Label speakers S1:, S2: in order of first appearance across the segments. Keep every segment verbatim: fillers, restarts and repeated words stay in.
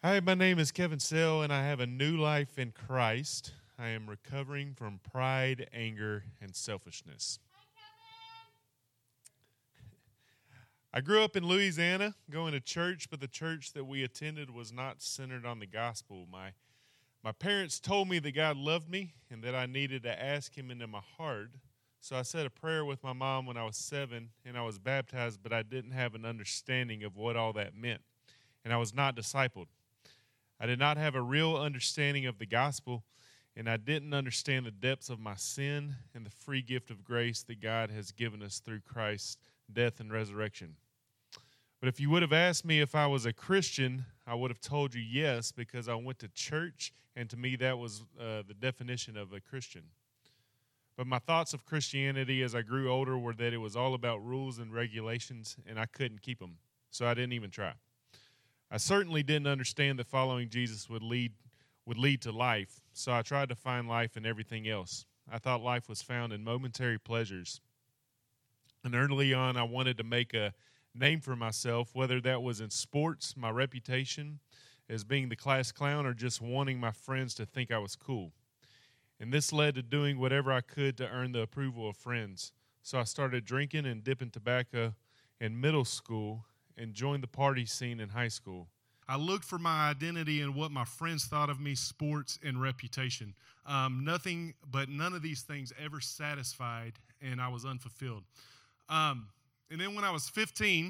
S1: Hi, my name is Kevin Sell, and I have a new life in Christ. I am recovering from pride, anger, and selfishness. I grew up in Louisiana, going to church, but the church that we attended was not centered on the gospel. My my parents told me that God loved me and that I needed to ask Him into my heart. So I said a prayer with my mom when I was seven, and I was baptized, but I didn't have an understanding of what all that meant, and I was not discipled. I did not have a real understanding of the gospel, and I didn't understand the depths of my sin and the free gift of grace that God has given us through Christ's death and resurrection. But if you would have asked me if I was a Christian, I would have told you yes, because I went to church, and to me that was uh, the definition of a Christian. But my thoughts of Christianity as I grew older were that it was all about rules and regulations, and I couldn't keep them, so I didn't even try. I certainly didn't understand that following Jesus would lead would lead to life, so I tried to find life in everything else. I thought life was found in momentary pleasures. And early on, I wanted to make a name for myself, whether that was in sports, my reputation as being the class clown, or just wanting my friends to think I was cool. And this led to doing whatever I could to earn the approval of friends. So I started drinking and dipping tobacco in middle school and joined the party scene in high school. I looked for my identity in what my friends thought of me, sports, and reputation. Um, nothing, but none of these things ever satisfied, and I was unfulfilled. Um, and then when I was fifteen,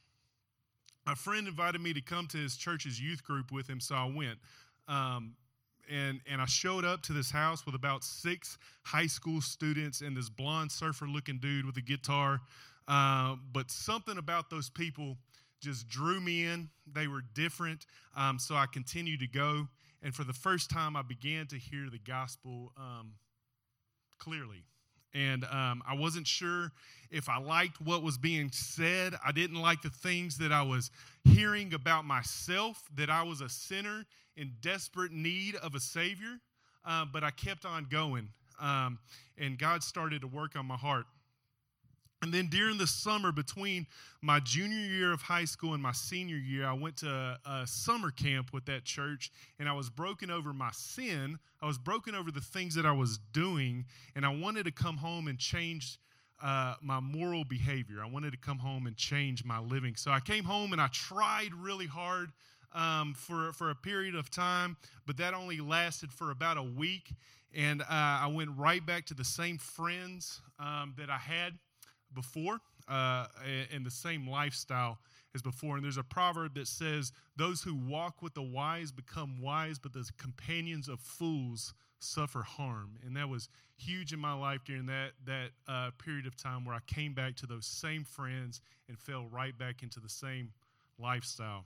S1: a friend invited me to come to his church's youth group with him, so I went. Um, and and I showed up to this house with about six high school students and this blonde surfer-looking dude with a guitar. Uh, but something about those people just drew me in. They were different, um, so I continued to go. And for the first time, I began to hear the gospel um, clearly. And um, I wasn't sure if I liked what was being said. I didn't like the things that I was hearing about myself, that I was a sinner in desperate need of a Savior. Uh, but I kept on going, um, and God started to work on my heart. And then during the summer between my junior year of high school and my senior year, I went to a, a summer camp with that church, and I was broken over my sin. I was broken over the things that I was doing, and I wanted to come home and change uh, my moral behavior. I wanted to come home and change my living. So I came home, and I tried really hard um, for, for a period of time, but that only lasted for about a week, and uh, I went right back to the same friends um, that I had before, uh, and the same lifestyle as before. And there's a proverb that says, those who walk with the wise become wise, but the companions of fools suffer harm. And that was huge in my life during that, that uh, period of time where I came back to those same friends and fell right back into the same lifestyle.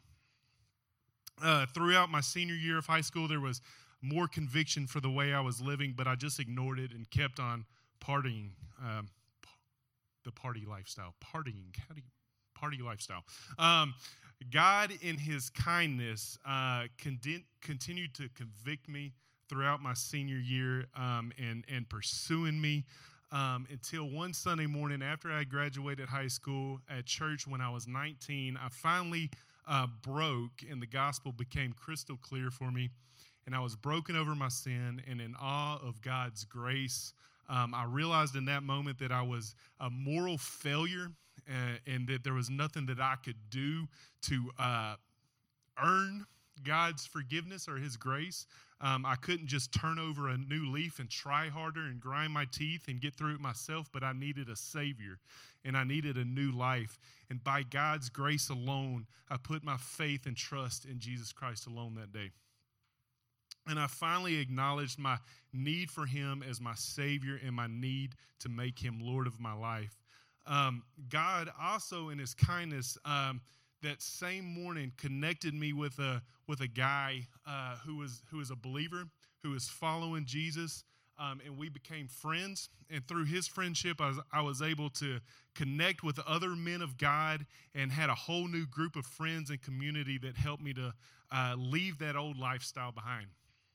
S1: Uh, throughout my senior year of high school, there was more conviction for the way I was living, but I just ignored it and kept on partying. Um, The party lifestyle, partying, how do you, party lifestyle. Um, God, in His kindness, uh, condi- continued to convict me throughout my senior year um, and and pursuing me um, until one Sunday morning after I graduated high school at church when I was nineteen. I finally uh, broke, and the gospel became crystal clear for me. And I was broken over my sin and in awe of God's grace. Um, I realized in that moment that I was a moral failure uh, and that there was nothing that I could do to uh, earn God's forgiveness or His grace. Um, I couldn't just turn over a new leaf and try harder and grind my teeth and get through it myself, but I needed a Savior and I needed a new life. And by God's grace alone, I put my faith and trust in Jesus Christ alone that day. And I finally acknowledged my need for Him as my Savior and my need to make Him Lord of my life. Um, God also, in His kindness, um, that same morning connected me with a with a guy uh, who was who was a believer, who was following Jesus, um, and we became friends. And through his friendship, I was, I was able to connect with other men of God and had a whole new group of friends and community that helped me to uh, leave that old lifestyle behind.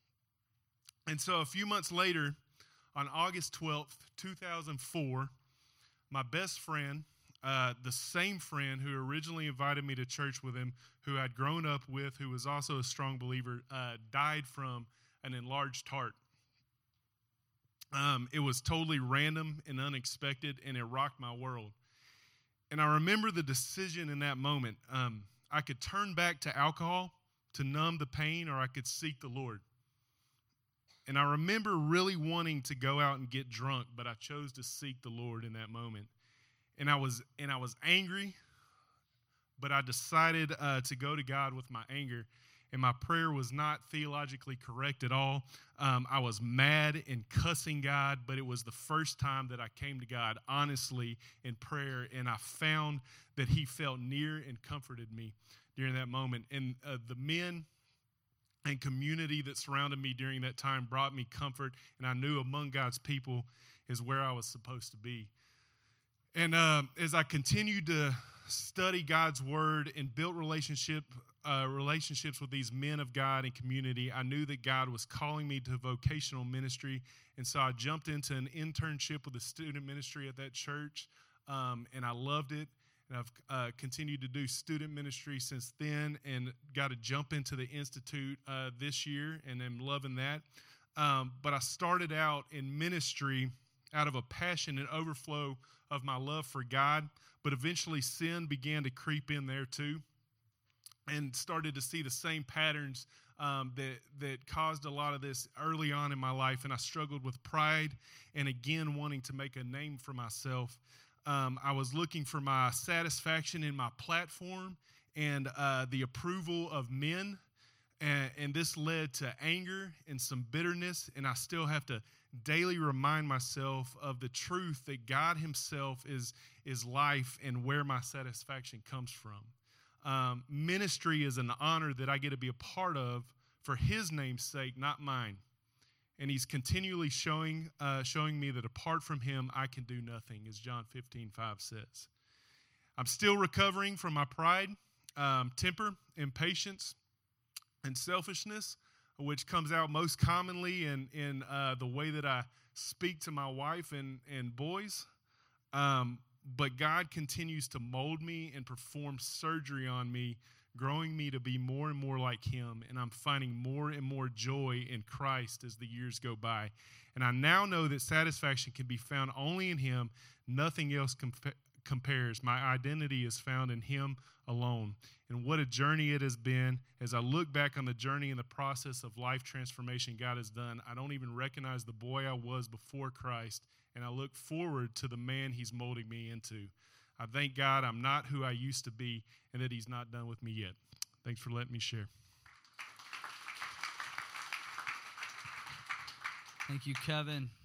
S1: And so a few months later, on August twelfth, two thousand four, my best friend
S2: uh, the same friend who originally invited me to church with him, who I'd grown up with, who was also a strong believer, uh, died from an enlarged heart. Um, it was totally random and unexpected, and it rocked my world. And I remember the decision in that moment. Um, I could turn back to alcohol to numb the pain, or I could seek the Lord. And I remember really wanting to go out and get drunk, but I chose to seek the Lord in that moment. And I was and I was angry, but I decided uh, to go to God with my anger. And my prayer was not theologically correct at all. Um, I was mad and cussing God, but it was the first time that I came to God honestly in prayer, and I found that he felt near and comforted me during that moment. And uh, the men and community that surrounded me during that time brought me comfort, and I knew among God's people is where I was supposed to be. And uh, as I continued to study God's word and built relationship uh, relationships with these men of God and community, I knew that God was calling me to vocational ministry. And so I jumped into an internship with the student ministry at that church, um, and I loved it. And I've uh, continued to do student ministry since then, and got to jump into the Institute uh, this year, and I'm loving that. Um, but I started out in ministry out of a passion and overflow of my love for God, but eventually sin began to creep in there too, and started to see the same patterns um, that that caused a lot of this early on in my life, and I struggled with pride and again wanting to make a name for myself. Um, I was looking for my satisfaction in my platform and uh, the approval of men, and, and this led to anger and some bitterness, and I still have to daily remind myself of the truth that God himself is, is life and where my satisfaction comes from. Um, ministry is an honor that I get to be a part of for his name's sake, not mine. And he's continually showing uh, showing me that apart from him, I can do nothing, as John fifteen five says. I'm still recovering from my pride, um, temper, impatience, and selfishness, which comes out most commonly in, in uh, the way that I speak to my wife and, and boys. Um, but God continues to mold me and perform surgery on me, growing me to be more and more like him, and I'm finding more and more joy in Christ as the years go by. And I now know that satisfaction can be found only in him. Nothing else compa- compares. My identity is found in him alone. And what a journey it has been. As I look back on the journey and the process of life transformation God has done, I don't even recognize the boy I was before Christ, and I look forward to the man he's molding me into. I thank God I'm not who I used to be, and that he's not done with me yet. Thanks for letting me share.
S3: Thank you, Kevin.